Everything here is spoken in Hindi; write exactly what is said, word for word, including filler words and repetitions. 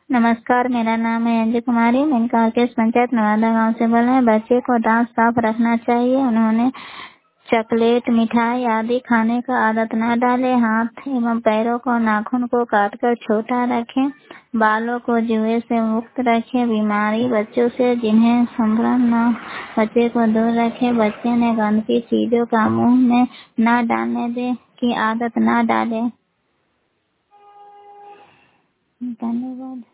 नमस्कार, मेरा नाम है अंजू कुमारी। मैं कांकेश पंचायत नवादा गांव से बोल रहे हैं। बच्चे को दांत साफ रखना चाहिए। उन्होंने चॉकलेट, मिठाई आदि खाने का आदत न डालें। हाथ एवं पैरों को, नाखून को काटकर छोटा रखें। बालों को जुए से मुक्त रखें। बीमारी बच्चों से जिन्हें संक्रमण न बच्चे को दूर रखें। बच्चे ने गंदगी चीजों का मुंह में न डालने दें की आदत न डालें। धन्यवाद।